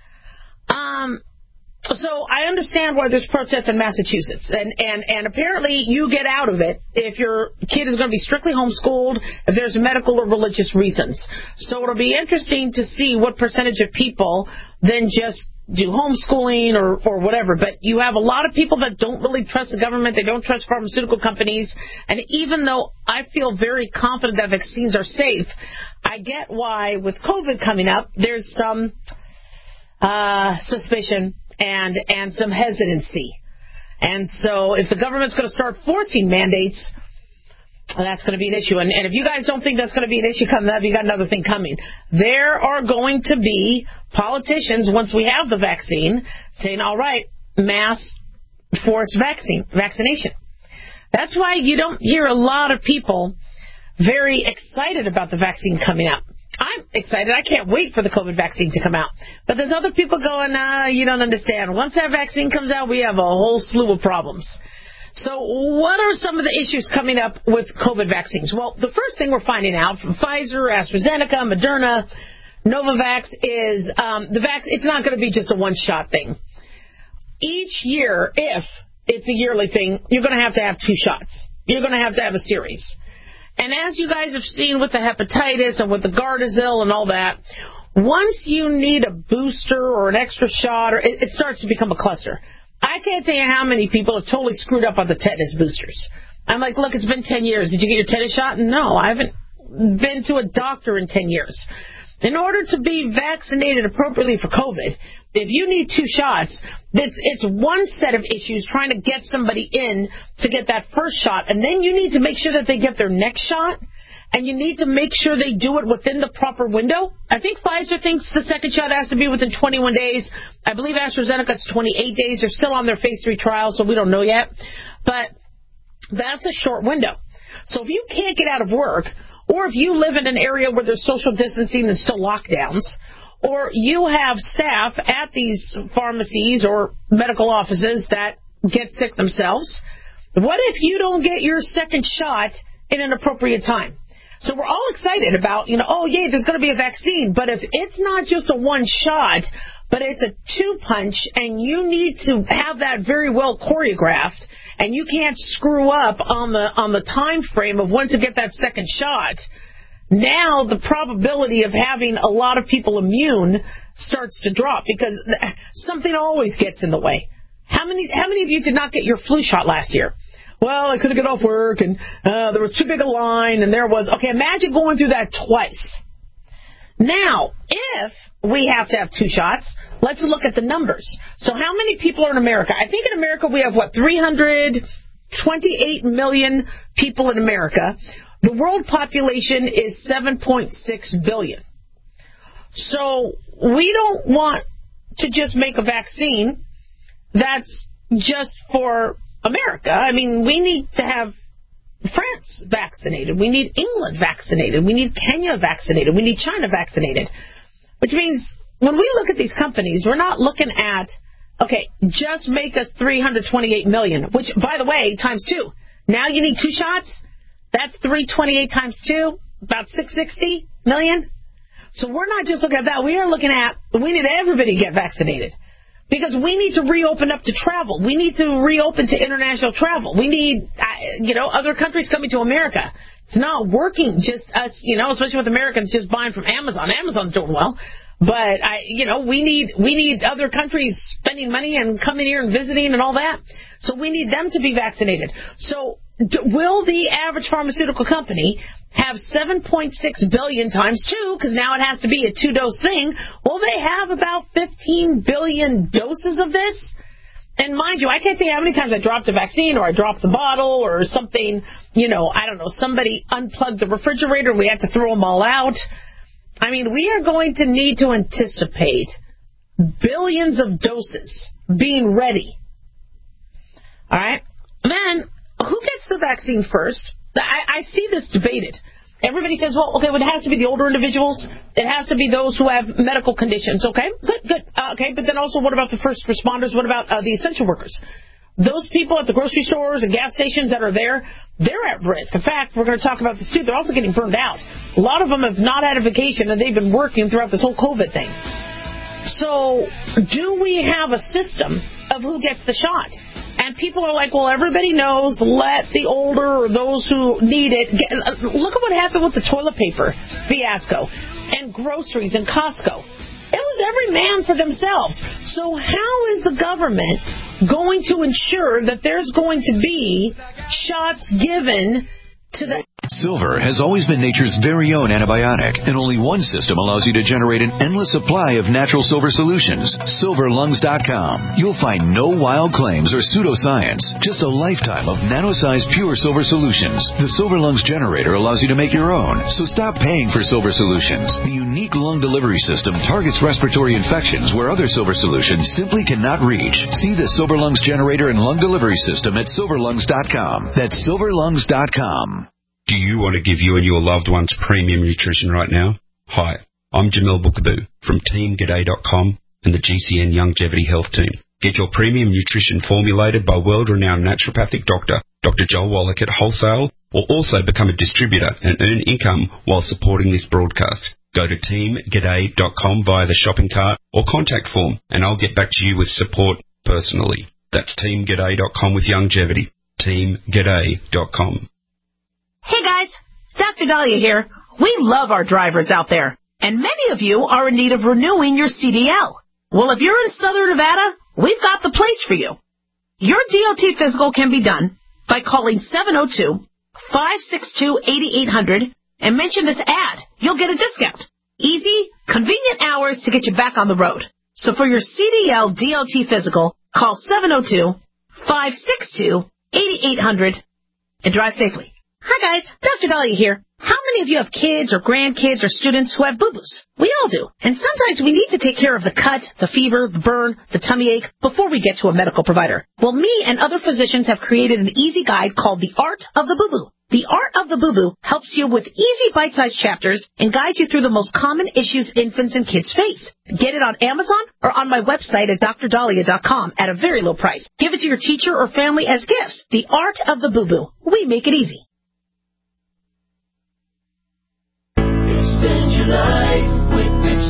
Speaker 4: Um, so I understand why there's protests in Massachusetts. And, and, and apparently you get out of it if your kid is going to be strictly homeschooled, if there's medical or religious reasons. So it'll be interesting to see what percentage of people then just do homeschooling or, or whatever. But you have a lot of people that don't really trust the government. They don't trust pharmaceutical companies. And even though I feel very confident that vaccines are safe, I get why with COVID coming up, there's some uh, suspicion and, and some hesitancy. And so if the government's going to start forcing mandates, well, that's going to be an issue. And, and if you guys don't think that's going to be an issue coming up, you got another thing coming. There are going to be politicians, once we have the vaccine, saying, all right, mass forced vaccine, vaccination. That's why you don't hear a lot of people very excited about the vaccine coming out. I'm excited. I can't wait for the COVID vaccine to come out. But there's other people going, uh, you don't understand. Once that vaccine comes out, we have a whole slew of problems. So what are some of the issues coming up with COVID vaccines? Well, the first thing we're finding out from Pfizer, AstraZeneca, Moderna, Novavax is um, the vac- it's not going to be just a one-shot thing. Each year, if it's a yearly thing, you're going to have to have two shots. You're going to have to have a series. And as you guys have seen with the hepatitis and with the Gardasil and all that, once you need a booster or an extra shot, or it, it starts to become a cluster. I can't tell you how many people have totally screwed up on the tetanus boosters. I'm like, look, it's been ten years. Did you get your tetanus shot? No, I haven't been to a doctor in ten years. In order to be vaccinated appropriately for COVID, if you need two shots, it's, it's one set of issues trying to get somebody in to get that first shot, and then you need to make sure that they get their next shot, and you need to make sure they do it within the proper window. I think Pfizer thinks the second shot has to be within twenty-one days. I believe AstraZeneca's twenty-eight days. They're still on their phase three trial, so we don't know yet. But that's a short window. So if you can't get out of work, or if you live in an area where there's social distancing and still lockdowns, or you have staff at these pharmacies or medical offices that get sick themselves, what if you don't get your second shot in an appropriate time? So we're all excited about, you know, oh, yay, there's going to be a vaccine. But if it's not just a one shot, but it's a two punch, and you need to have that very well choreographed, and you can't screw up on the on the time frame of when to get that second shot, now the probability of having a lot of people immune starts to drop, because something always gets in the way. How many how many of you did not get your flu shot last year? Well, I couldn't get off work, and uh, there was too big a line, and there was... Okay, imagine going through that twice. Now, if we have to have two shots, let's look at the numbers. So how many people are in America? I think in America we have, what, three hundred twenty-eight million people in America. The world population is seven point six billion. So we don't want to just make a vaccine that's just for America. I mean, we need to have France vaccinated. We need England vaccinated. We need Kenya vaccinated. We need China vaccinated. Which means when we look at these companies, we're not looking at, okay, just make us three hundred twenty-eight million, which, by the way, times two. Now you need two shots? That's three hundred twenty-eight times two, about six hundred sixty million. So we're not just looking at that. We are looking at, we need everybody to get vaccinated. Because we need to reopen up to travel. We need to reopen to international travel. We need, you know, other countries coming to America. It's not working just us, you know, especially with Americans just buying from Amazon. Amazon's doing well. But, I, you know, we need we need other countries spending money and coming here and visiting and all that. So we need them to be vaccinated. So d- will the average pharmaceutical company have seven point six billion times two, because now it has to be a two-dose thing? Will they have about fifteen billion doses of this? And mind you, I can't tell you how many times I dropped a vaccine, or I dropped the bottle, or something, you know, I don't know, somebody unplugged the refrigerator and we had to throw them all out. I mean, we are going to need to anticipate billions of doses being ready. All right? And then, who gets the vaccine first? I, I see this debated. Everybody says, well, okay, well, it has to be the older individuals. It has to be those who have medical conditions. Okay, good, good. Uh, okay, but then also what about the first responders? What about uh, the essential workers? Those people at the grocery stores and gas stations that are there, they're at risk. In fact, we're going to talk about this too. They're also getting burned out. A lot of them have not had a vacation, and they've been working throughout this whole COVID thing. So do we have a system of who gets the shot? And people are like, well, everybody knows, let the older or those who need it get. Look at what happened with the toilet paper fiasco and groceries and Costco. It was every man for themselves. So how is the government going to ensure that there's going to be shots given to the...
Speaker 15: Silver has always been nature's very own antibiotic, and only one system allows you to generate an endless supply of natural silver solutions. silver lungs dot com. You'll find no wild claims or pseudoscience, just a lifetime of nano-sized pure silver solutions. The Silver Lungs generator allows you to make your own, so stop paying for silver solutions. The unique lung delivery system targets respiratory infections where other silver solutions simply cannot reach. See the Silver Lungs generator and lung delivery system at silver lungs dot com. That's silver lungs dot com.
Speaker 16: Do you want to give you and your loved ones premium nutrition right now? Hi, I'm Jamil Bookaboo from team g'day dot com and the G C N Longevity Health Team. Get your premium nutrition formulated by world-renowned naturopathic doctor, Doctor Joel Wallach at wholesale, or also become a distributor and earn income while supporting this broadcast. Go to team g'day dot com via the shopping cart or contact form, and I'll get back to you with support personally. That's team g'day dot com with longevity. team g'day dot com.
Speaker 4: Hey guys, Doctor Dahlia here. We love our drivers out there, and many of you are in need of renewing your C D L. Well, if you're in Southern Nevada, we've got the place for you. Your D O T physical can be done by calling seven oh two, five six two, eight eight hundred and mention this ad. You'll get a discount. Easy, convenient hours to get you back on the road. So for your C D L D L T physical, call seven oh two, five six two, eight eight hundred and drive safely. Hi guys, Doctor Dahlia here. How many of you have kids or grandkids or students who have boo-boos? We all do. And sometimes we need to take care of the cut, the fever, the burn, the tummy ache before we get to a medical provider. Well, me and other physicians have created an easy guide called The Art of the Boo-Boo. The Art of the Boo-Boo helps you with easy bite-sized chapters and guides you through the most common issues infants and kids face. Get it on Amazon or on my website at d r dahlia dot com at a very low price. Give it to your teacher or family as gifts. The Art of the Boo-Boo. We make it easy.
Speaker 17: Extend your life with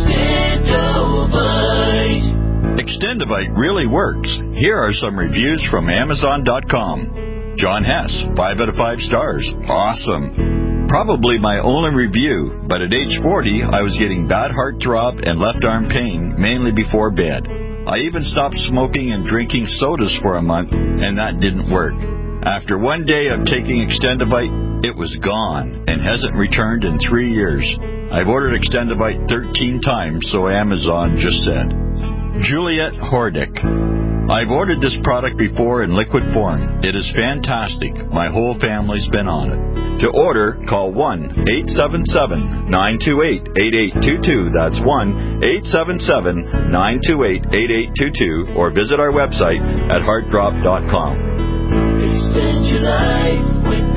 Speaker 17: Extendovite. Extendovite really works. Here are some reviews from Amazon dot com. John Hess, five out of five stars. Awesome. Probably my only review, but at age forty, I was getting bad heartthrob and left arm pain, mainly before bed. I even stopped smoking and drinking sodas for a month, and that didn't work. After one day of taking Extendovite, it was gone and hasn't returned in three years. I've ordered Extendovite thirteen times, so Amazon just said. Juliet Hordick. I've ordered this product before in liquid form. It is fantastic. My whole family's been on it. To order, call one eight seven seven, nine two eight, eight eight two two. That's one eight seven seven, nine two eight, eight eight two two, or visit our website at heartdrop dot com.
Speaker 18: Extend your life with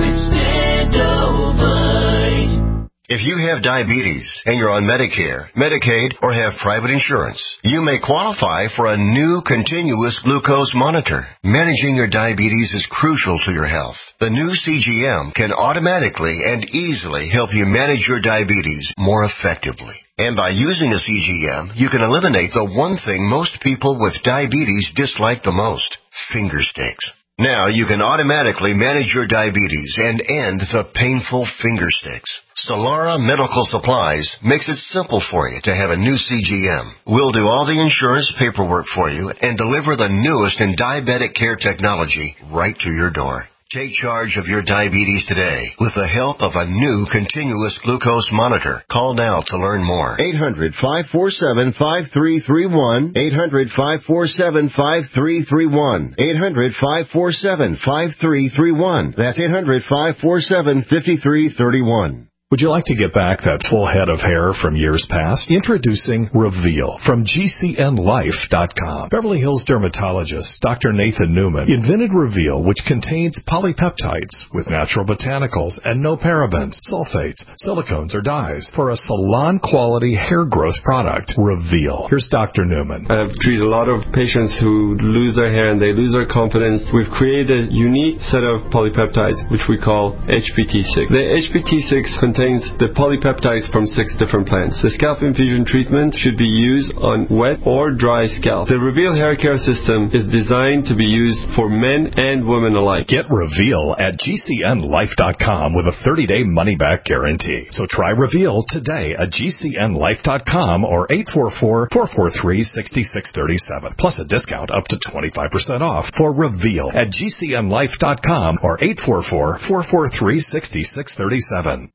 Speaker 18: Extendovite. If you have diabetes and you're on Medicare, Medicaid, or have private insurance, you may qualify for a new continuous glucose monitor. Managing your diabetes is crucial to your health. The new C G M can automatically and easily help you manage your diabetes more effectively. And by using a C G M, you can eliminate the one thing most people with diabetes dislike the most, finger sticks. Now you can automatically manage your diabetes and end the painful finger sticks. Solara Medical Supplies makes it simple for you to have a new C G M. We'll do all the insurance paperwork for you and deliver the newest in diabetic care technology right to your door. Take charge of your diabetes today with the help of a new continuous glucose monitor. Call now to learn more.
Speaker 19: eight hundred, five four seven, five three three one. eight hundred, five four seven, five three three one. eight hundred, five four seven, five three three one. That's eight hundred, five four seven, five three three one.
Speaker 1: Would you like to get back that full head of hair from years past? Introducing Reveal from G C N life dot com. Beverly Hills dermatologist Doctor Nathan Newman invented Reveal, which contains polypeptides with natural botanicals and no parabens, sulfates, silicones, or dyes for a salon-quality hair growth product. Reveal. Here's Doctor Newman.
Speaker 20: I've treated a lot of patients who lose their hair and they lose their confidence. We've created a unique set of polypeptides, which we call H P T six. The H P T six contains contains the polypeptides from six different plants. The scalp infusion treatment should be used on wet or dry scalp. The Reveal hair care system is designed to be used for men and women alike.
Speaker 1: Get Reveal at G C N life dot com with a thirty-day money-back guarantee. So try Reveal today at G C N life dot com or eight four four, four four three, six six three seven. Plus a discount up to twenty-five percent off for Reveal at G C N life dot com or eight four four, four four three, six six three seven.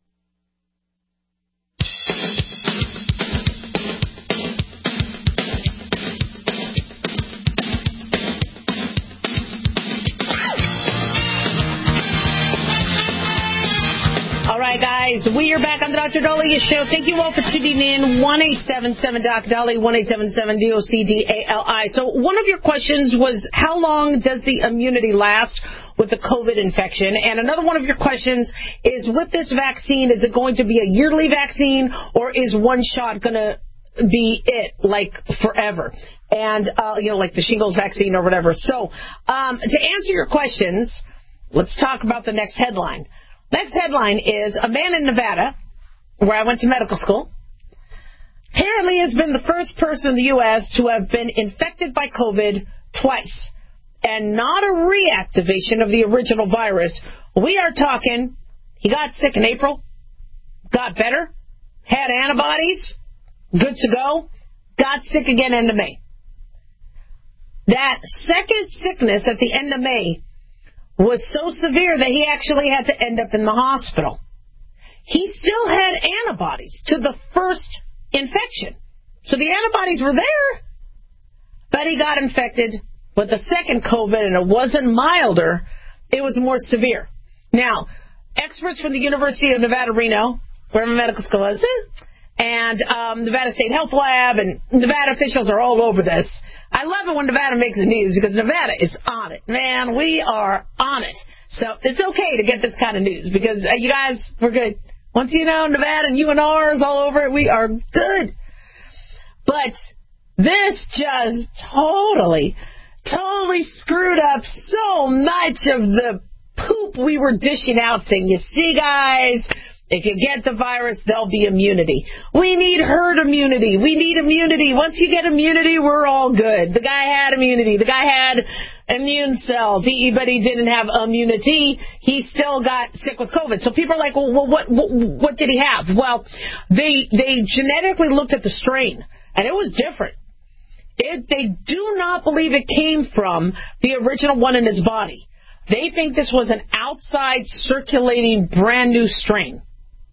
Speaker 4: All right, guys, we are back on the Doctor Dahlia Show. Thank you all for tuning in. one eight seven seven, D O C, Dahlia, one eight seven seven, D O C D A L I. So one of your questions was, how long does the immunity last with the COVID infection? And another one of your questions is, with this vaccine, is it going to be a yearly vaccine, or is one shot going to be it, like, forever? And, uh, you know, like the shingles vaccine or whatever. So um, to answer your questions, let's talk about the next headline. Next headline is, a man in Nevada, where I went to medical school, apparently has been the first person in the U S to have been infected by COVID twice, and not a reactivation of the original virus. We are talking, he got sick in April, got better, had antibodies, good to go, got sick again end of May. That second sickness at the end of May was so severe that he actually had to end up in the hospital. he still had antibodies to the first infection. So the antibodies were there, but he got infected with the second COVID, and it wasn't milder, it was more severe. Now, experts from the University of Nevada, Reno, where my medical school is, and um, Nevada State Health Lab, and Nevada officials are all over this. I love it when Nevada makes the news because Nevada is on it. Man, we are on it. So it's okay to get this kind of news because uh, you guys, we're good. Once you know Nevada and U N R is all over it, we are good. But this just totally, totally screwed up so much of the poop we were dishing out, saying, you see, guys, if you get the virus, there'll be immunity. We need herd immunity. We need immunity. Once you get immunity, we're all good. The guy had immunity. The guy had immune cells, he, but he didn't have immunity. He still got sick with COVID. So people are like, well, what, what, what did he have? Well, they they genetically looked at the strain, and it was different. It, they do not believe it came from the original one in his body. They think this was an outside circulating brand new strain.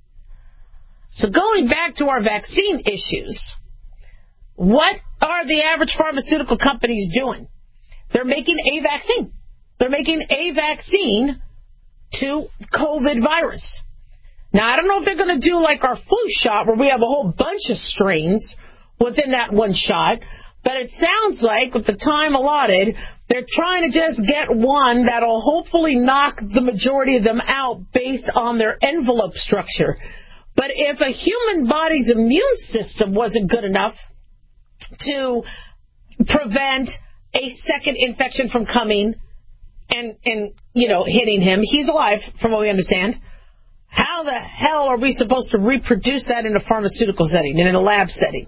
Speaker 4: So going back to our vaccine issues, what are the average pharmaceutical companies doing? They're making a vaccine. They're making a vaccine to COVID virus. Now, I don't know if they're going to do like our flu shot where we have a whole bunch of strains within that one shot, but it sounds like with the time allotted, they're trying to just get one that'll hopefully knock the majority of them out based on their envelope structure. But if a human body's immune system wasn't good enough to prevent a second infection from coming and, and, you know, hitting him, he's alive, from what we understand, how the hell are we supposed to reproduce that in a pharmaceutical setting and in a lab setting?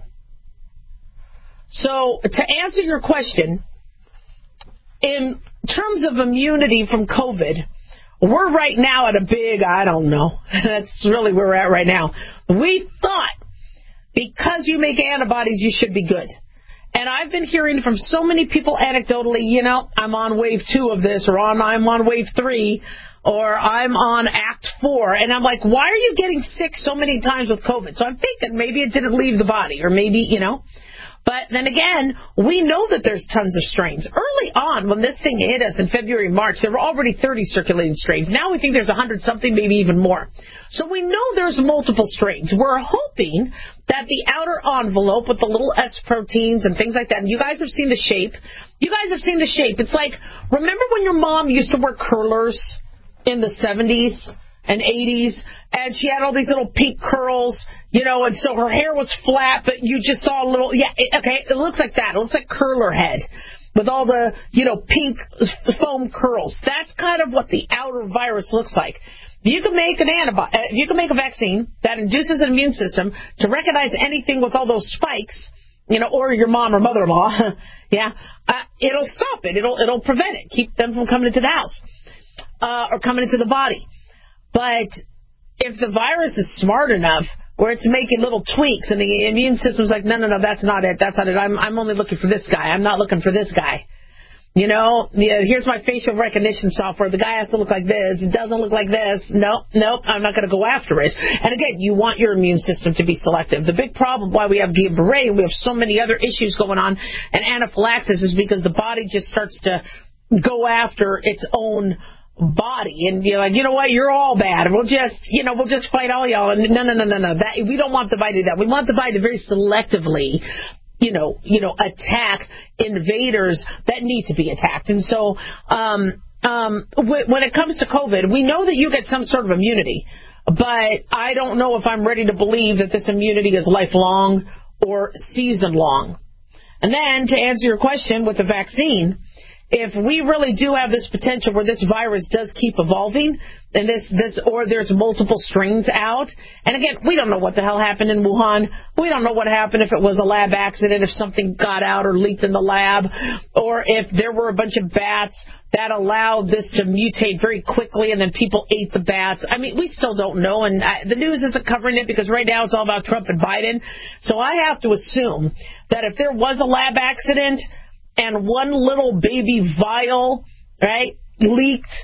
Speaker 4: So, to answer your question, in terms of immunity from COVID, we're right now at a big, I don't know. That's really where we're at right now. We thought because you make antibodies, you should be good. And I've been hearing from so many people anecdotally, you know, I'm on wave two of this, or on, I'm on wave three, or I'm on act four. And I'm like, why are you getting sick so many times with COVID? So I'm thinking maybe it didn't leave the body, or maybe, you know. But then again, we know that there's tons of strains. Early on, when this thing hit us in February and March, there were already thirty circulating strains. Now we think there's one hundred something, maybe even more. So we know there's multiple strains. We're hoping that the outer envelope with the little S proteins and things like that, and you guys have seen the shape. You guys have seen the shape. It's like, remember when your mom used to wear curlers in the seventies and eighties, and she had all these little pink curls, you know, and so her hair was flat, but you just saw a little, yeah, okay, it looks like that. It looks like curler head with all the, you know, pink foam curls. That's kind of what the outer virus looks like. If you can make an antibody, if you can make a vaccine that induces an immune system to recognize anything with all those spikes, you know, or your mom or mother-in-law, yeah, uh, it'll stop it. It'll it'll prevent it, keep them from coming into the house uh, or coming into the body. But if the virus is smart enough where it's making little tweaks and the immune system's like, no, no, no, that's not it, that's not it. I'm I'm only looking for this guy. I'm not looking for this guy. You know, here's my facial recognition software. The guy has to look like this. It doesn't look like this. Nope, nope, I'm not going to go after it. And again, you want your immune system to be selective. The big problem why we have Guillain-Barré and we have so many other issues going on and anaphylaxis is because the body just starts to go after its own body, and you're like, you know what, you're all bad. We'll just, you know, we'll just fight all y'all. And no, no, no, no, no. That, we don't want the body to do that. We want the body to very selectively, you know, you know, attack invaders that need to be attacked. And so, um, um, when it comes to COVID, we know that you get some sort of immunity, but I don't know if I'm ready to believe that this immunity is lifelong or season long. And then to answer your question with the vaccine, if we really do have this potential where this virus does keep evolving, and this, this, or there's multiple strains out, and again, we don't know what the hell happened in Wuhan. We don't know what happened if it was a lab accident, if something got out or leaked in the lab, or if there were a bunch of bats that allowed this to mutate very quickly and then people ate the bats. I mean, we still don't know, and I, the news isn't covering it because right now it's all about Trump and Biden. So I have to assume that if there was a lab accident and one little baby vial, right, leaked,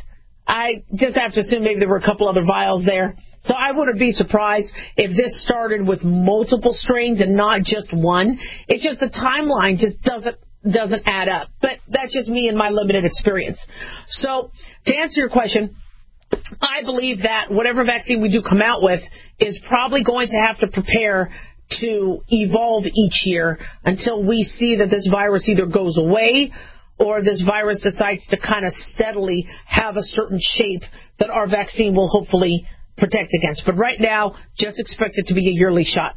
Speaker 4: I just have to assume maybe there were a couple other vials there. So I wouldn't be surprised if this started with multiple strains and not just one. It's just the timeline just doesn't doesn't add up. But that's just me and my limited experience. So to answer your question, I believe that whatever vaccine we do come out with is probably going to have to prepare to evolve each year until we see that this virus either goes away or this virus decides to kind of steadily have a certain shape that our vaccine will hopefully protect against. But right now, just expect it to be a yearly shot.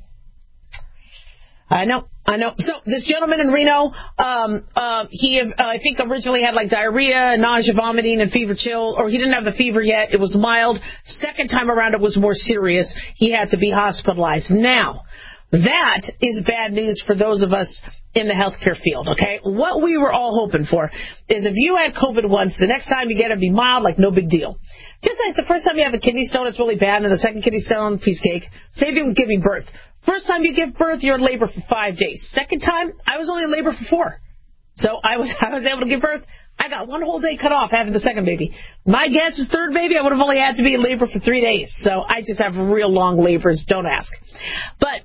Speaker 4: I know, I know. So this gentleman in Reno, um, uh, he, uh, I think originally had like diarrhea, nausea, vomiting, and fever chill, or he didn't have the fever yet. It was mild. Second time around, it was more serious. He had to be hospitalized. Now, that is bad news for those of us in the healthcare field, okay? What we were all hoping for is if you had COVID once, the next time you get it, be mild, like no big deal. Just like the first time you have a kidney stone, it's really bad, and the second kidney stone, piece of cake. Same thing with giving birth. First time you give birth, you're in labor for five days. Second time, I was only in labor for four. So I was I was able to give birth. I got one whole day cut off having the second baby. My guess is third baby, I would have only had to be in labor for three days. So I just have real long labors, don't ask. But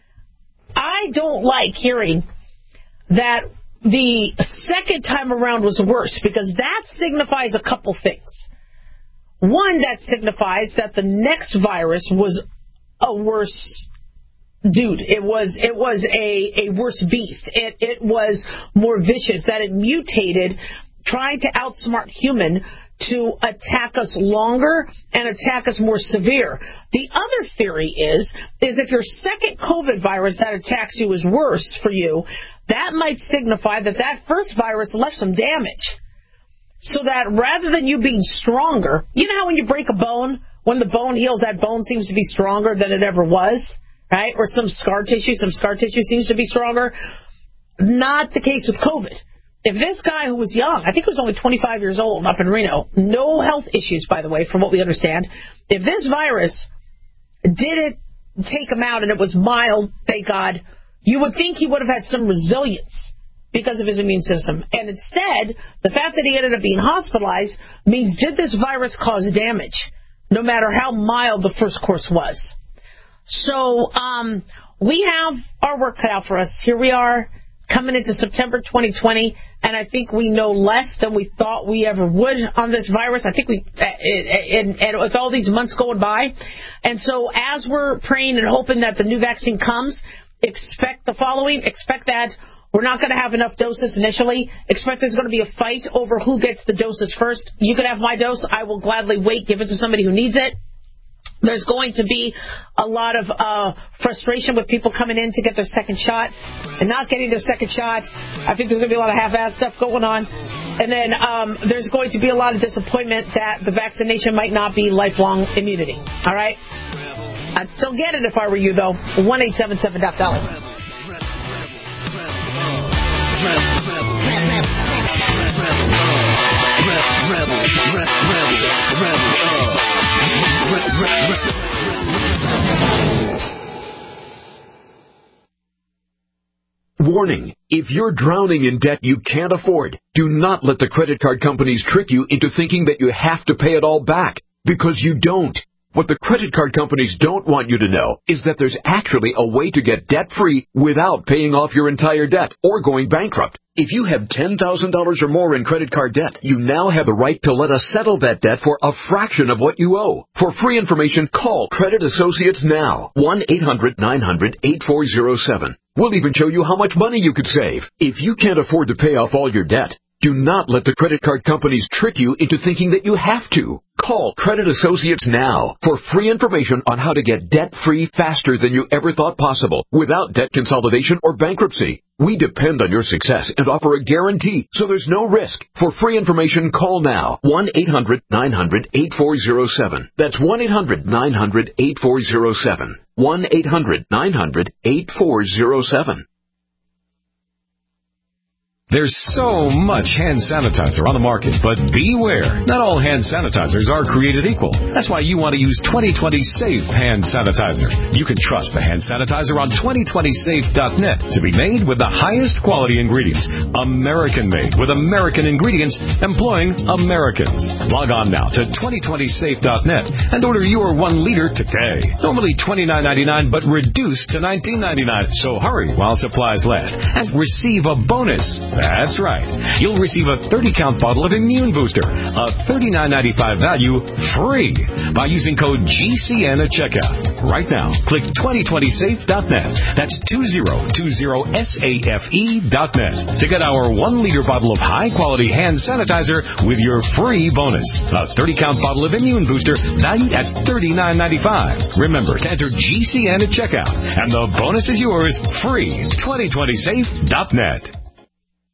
Speaker 4: I don't like hearing that the second time around was worse, because that signifies a couple things. One, that signifies that the next virus was a worse dude. It was it was a, a worse beast. It it was more vicious, that it mutated, trying to outsmart human to attack us longer and attack us more severe. The other theory is, is if your second COVID virus that attacks you is worse for you, that might signify that that first virus left some damage. So that rather than you being stronger, you know how when you break a bone, when the bone heals, that bone seems to be stronger than it ever was, right? Or some scar tissue, some scar tissue seems to be stronger. Not the case with COVID. If this guy who was young, I think he was only twenty-five years old up in Reno, no health issues, by the way, from what we understand, if this virus didn't take him out and it was mild, thank God, you would think he would have had some resilience because of his immune system. And instead, the fact that he ended up being hospitalized means, did this virus cause damage, no matter how mild the first course was? So um, we have our work cut out for us. Here we are, coming into September twenty twenty, and I think we know less than we thought we ever would on this virus. I think we, and, and with all these months going by, and so as we're praying and hoping that the new vaccine comes, expect the following. Expect that we're not going to have enough doses initially. Expect there's going to be a fight over who gets the doses first. You can have my dose. I will gladly wait, give it to somebody who needs it. There's going to be a lot of uh, frustration with people coming in to get their second shot and not getting their second shot. I think there's going to be a lot of half-assed stuff going on. And then um, there's going to be a lot of disappointment that the vaccination might not be lifelong immunity. All right? I'd still get it if I were you, though. one eight seven seven Doc Dolly.
Speaker 21: Warning, if you're drowning in debt you can't afford, do not let the credit card companies trick you into thinking that you have to pay it all back, because you don't. What the credit card companies don't want you to know is that there's actually a way to get debt-free without paying off your entire debt or going bankrupt. If you have ten thousand dollars or more in credit card debt, you now have the right to let us settle that debt for a fraction of what you owe. For free information, call Credit Associates now. one eight hundred nine hundred eight four zero seven. We'll even show you how much money you could save. If you can't afford to pay off all your debt, do not let the credit card companies trick you into thinking that you have to. Call Credit Associates now for free information on how to get debt-free faster than you ever thought possible without debt consolidation or bankruptcy. We depend on your success and offer a guarantee, so there's no risk. For free information, call now. one eight hundred nine hundred eight four zero seven. That's one eight hundred nine hundred eight four zero seven. one eight hundred nine hundred eight four zero seven.
Speaker 1: There's so much hand sanitizer on the market, but beware. Not all hand sanitizers are created equal. That's why you want to use twenty twenty Safe Hand Sanitizer. You can trust the hand sanitizer on twenty twenty safe dot net to be made with the highest quality ingredients. American-made with American ingredients employing Americans. Log on now to twenty twenty safe dot net and order your one liter today. Normally twenty-nine ninety-nine, but reduced to nineteen ninety-nine. So hurry while supplies last and receive a bonus. That's right. You'll receive a thirty count bottle of Immune Booster, a thirty-nine ninety-five value, free by using code G C N at checkout. Right now, click twenty twenty safe dot net. That's twenty twenty safe dot net to get our one liter bottle of high-quality hand sanitizer with your free bonus. A thirty count bottle of Immune Booster valued at thirty-nine ninety-five. Remember to enter G C N at checkout, and the bonus is yours free. twenty twenty safe dot net.